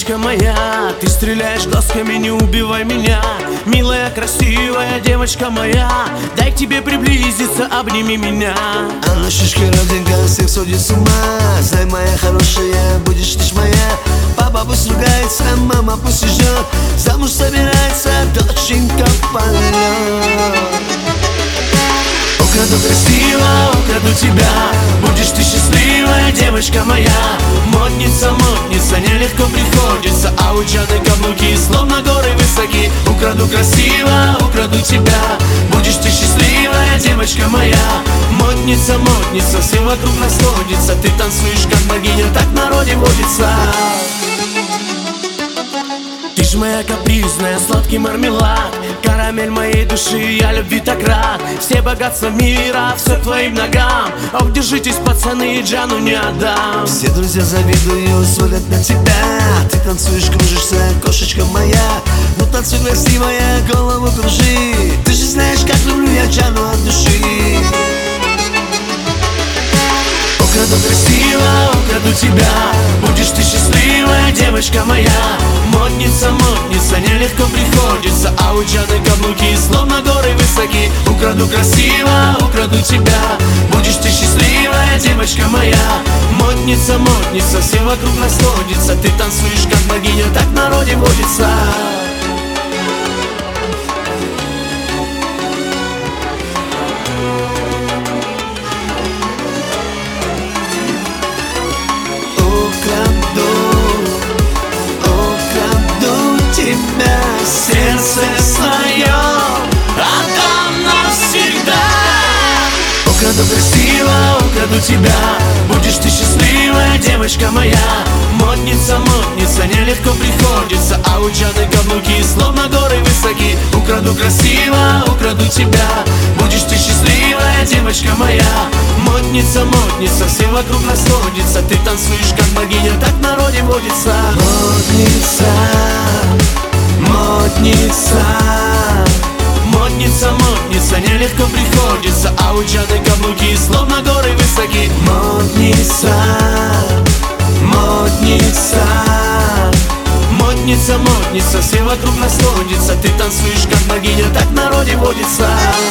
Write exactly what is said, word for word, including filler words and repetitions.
девочка моя, ты стреляешь глазками, не убивай меня. Милая, красивая девочка моя, дай к тебе приблизиться, обними меня. Она шишка родинка, всех сводит с ума. Знай, моя хорошая, будешь лишь моя. Папа пусть ругается, мама пусть ждет. Замуж собирается доченька полет. Украду красиво, украду тебя. Будешь ты счастливая, девочка моя. Модница, модница, нелегко приходится. А у Джаны каблуки словно горы высоки. Украду красиво, украду тебя. Будешь ты счастливая, девочка моя. Модница, модница, все вокруг нас сходится. Ты танцуешь как богиня, так в народе водится. Ты ж моя капризная, сладкий мармелад, карамель моей души, я любви так рад. Все богатства мира, все твоим ногам. Ох, держитесь, пацаны, Джану не отдам. Все друзья завидуют, смотрят на тебя. Ты танцуешь, кружишься, кошечка моя. Ну танцуй, красивая, голову кружи. Ты же знаешь, как люблю я Джану от души. Украду красиво, украду тебя. Будешь ты счастливая, девочка моя. Модница, модница, нелегко приходится. А у Джаны каблуки словно горы высоки. Украду красиво, украду тебя. Будешь ты счастливая, девочка моя. Модница, модница, все вокруг нас сходится. Ты танцуешь как богиня, так в народе водится. Сердце свое отдам навсегда. Украду красиво, украду тебя. Будешь ты счастливая, девочка моя. Модница, модница, нелегко приходится. А у Джаны каблуки словно горы высоки. Украду красиво, украду тебя. Будешь ты счастливая, девочка моя. Модница, модница, все вокруг нас сходится. Ты танцуешь как богиня, так в народе водится. Модница, модница, модница, модница, нелегко приходится. А у Джаны каблуки словно горы высоки. Модница, модница, модница, модница, все вокруг нас сходится. Ты танцуешь как богиня, так в народе водится.